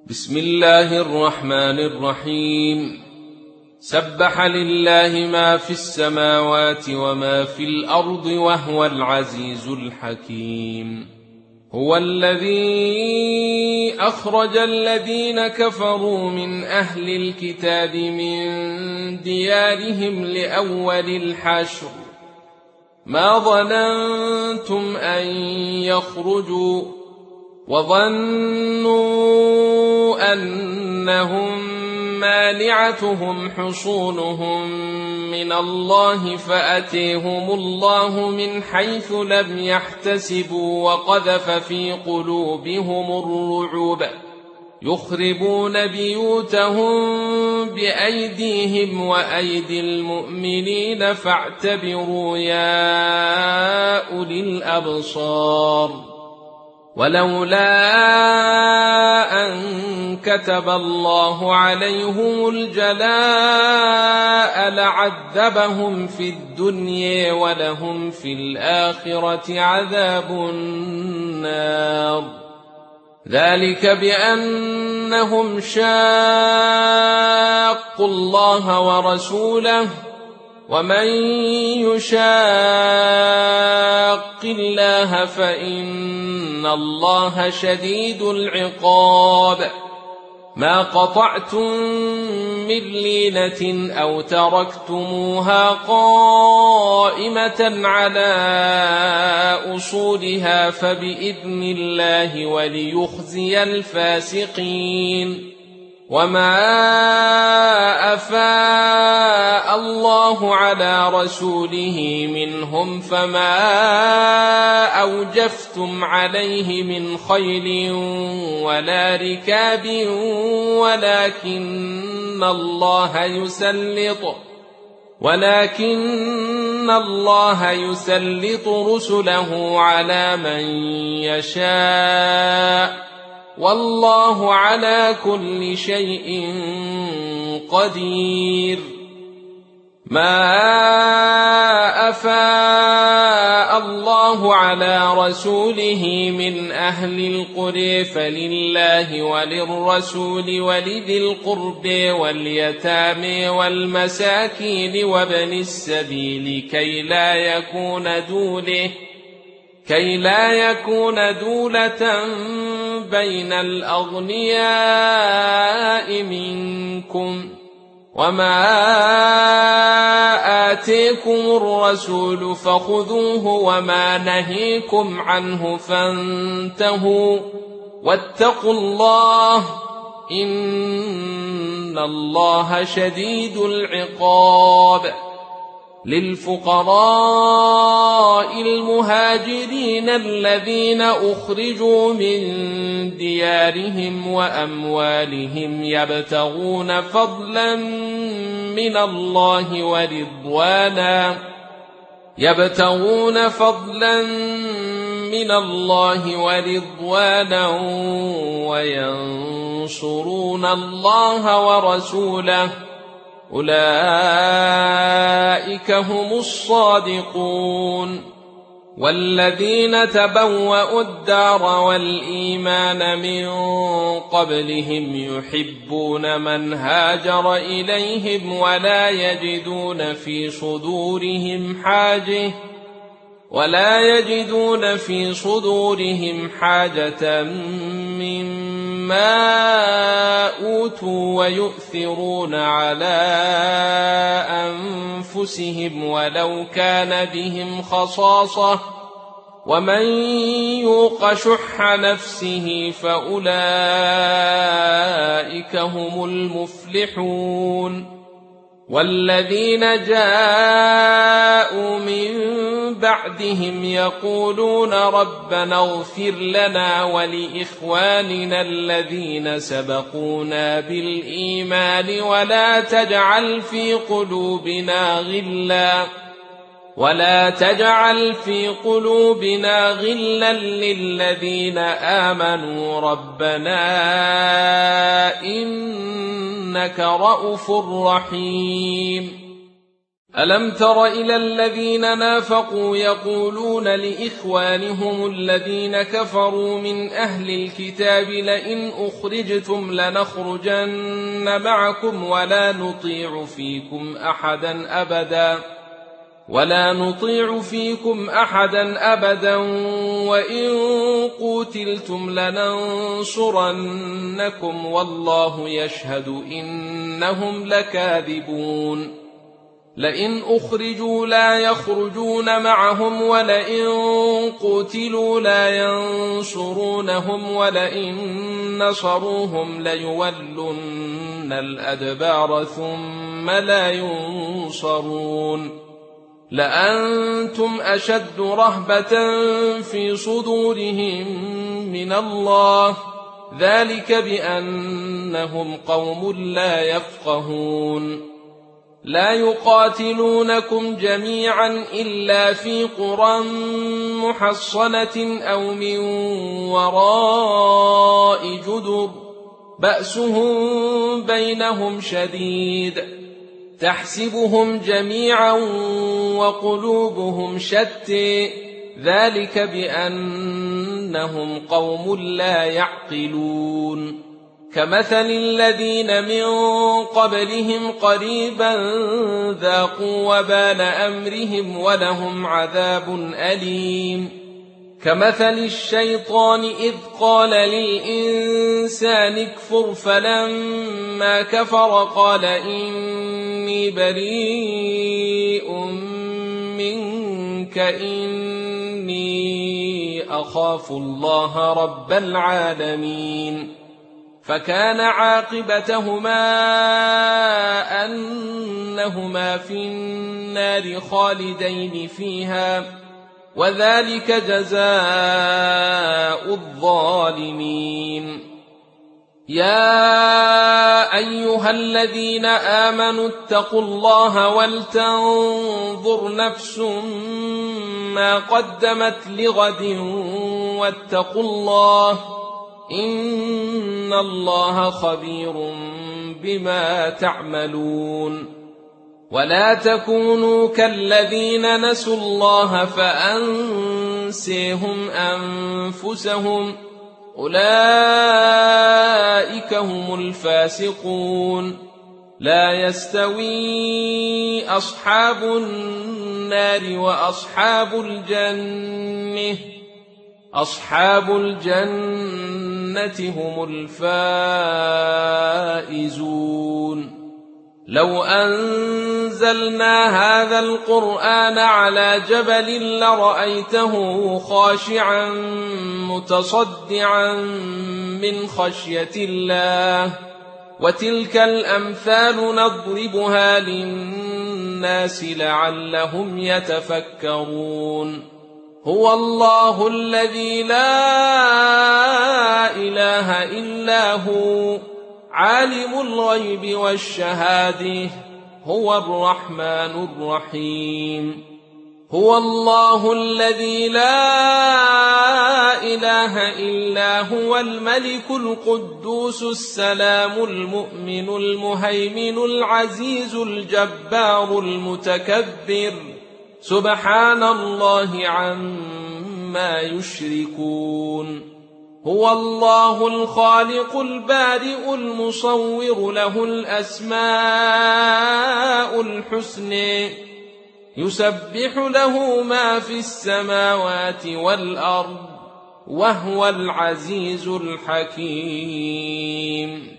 بسم الله الرحمن الرحيم. سبح لله ما في السماوات وما في الأرض وهو العزيز الحكيم. هو الذي أخرج الذين كفروا من أهل الكتاب من ديارهم لأول الحشر ما ظننتم أن يخرجوا وظنوا أنهم مانعتهم حصونهم من الله فأتيهم الله من حيث لم يحتسبوا وقذف في قلوبهم الرعب يخربون بيوتهم بأيديهم وأيدي المؤمنين فاعتبروا يا أولي الأبصار. ولولا أن كتب الله عليهم الجلاء لعذبهم في الدنيا ولهم في الآخرة عذاب النار. ذلك بأنهم شاقوا الله ورسوله ومن يشاق الله فإن الله شديد العقاب. ما قطعتم من لينة أو تركتموها قائمة على أصولها فبإذن الله وليخزي الفاسقين. وما أفاء الله على رسوله منهم فما أوجفتم عليه من خيل ولا ركاب ولكن الله يسلط رسله على من يشاء والله على كل شيء قدير. ما أفاء الله على رسوله من أهل القرى فلله وللرسول ولذي القرب واليتامى والمساكين وابن السبيل كي لا يكون دولة بين الأغنياء منكم. وما آتيكم الرسول فخذوه وما نهيكم عنه فانتهوا واتقوا الله إن الله شديد العقاب. للفقراء المهاجرين الذين أخرجوا من ديارهم وأموالهم يبتغون فضلا من الله ورضوانا وينصرون الله ورسوله أولئك هم الصادقون. والذين تبوأوا الدار والإيمان من قبلهم يحبون من هاجر إليهم ولا يجدون في صدورهم حاجة مما أوتوا ويؤثرون على أنفسهم ولو كان بهم خصاصة ومن يوق شح نفسه فأولئك هم المفلحون. والذين جاءوا من بعدهم يقولون ربنا اغفر لنا ولإخواننا الذين سبقونا بالإيمان ولا تجعل في قلوبنا غلا للذين آمنوا ربنا إنك رءوف رحيم. ألم تر إلى الذين نافقوا يقولون لإخوانهم الذين كفروا من أهل الكتاب لئن أخرجتم لنخرجن معكم ولا نطيع فيكم أحدا أبدا وإن قوتلتم لننصرنكم والله يشهد إنهم لكاذبون لئن أخرجوا لا يخرجون معهم ولئن قتلوا لا ينصرونهم ولئن نصروهم ليولن الأدبار ثم لا ينصرون لأنتم أشد رهبة في صدورهم من الله ذلك بأنهم قوم لا يفقهون لا يقاتلونكم جميعا إلا في قرى محصنة أو من وراء جدر بأسهم بينهم شديد تحسبهم جميعا وقلوبهم شتى ذلك بأنهم قوم لا يعقلون كمثل الذين من قبلهم قريبا ذاقوا وبال أمرهم ولهم عذاب أليم كمثل الشيطان إذ قال للإنسان اكفر فلما كفر قال إني بريء منك إني أخاف الله رب العالمين فكان عاقبتهما أنهما في النار خالدين فيها وذلك جزاء الظالمين يا أيها الذين آمنوا اتقوا الله ولتنظر نفس ما قدمت لغد واتقوا الله إن الله خبير بما تعملون ولا تكونوا كالذين نسوا الله فأنسيهم أنفسهم أولئك هم الفاسقون لا يستوي أصحاب النار وأصحاب الجنة أصحاب الجنة هم الفائزون لو أنزلنا هذا القرآن على جبل لرأيته خاشعا متصدعا من خشية الله وتلك الأمثال نضربها للناس لعلهم يتفكرون هو الله الذي لا إله إلا هو عالم الغيب والشهادة هو الرحمن الرحيم هو الله الذي لا إله إلا هو الملك القدوس السلام المؤمن المهيمن العزيز الجبار المتكبر سبحان الله عما يشركون هو الله الخالق البارئ المصور له الأسماء الحسنى يسبح له ما في السماوات والأرض وهو العزيز الحكيم